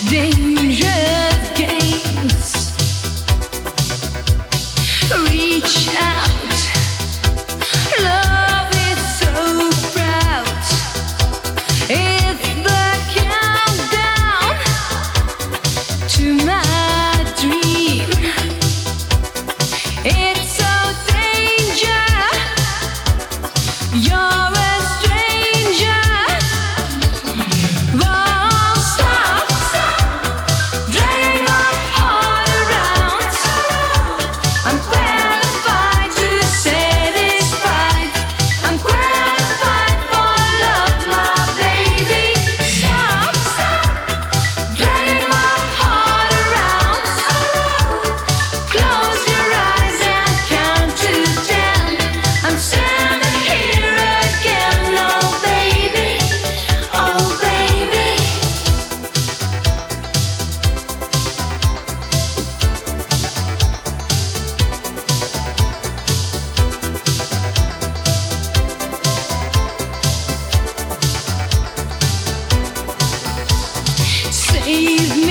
dangerous games. Reach out, love is so proud. It's the countdown to my dream. It's so dangerous. You're a stranger. Won't stop, dragging my heart around. I'm qualified to satisfied. I'm qualified for love, my baby. Stop, dragging my heart around. Close your eyes and count to 10. I'm standing here again, oh baby, oh baby. Save me.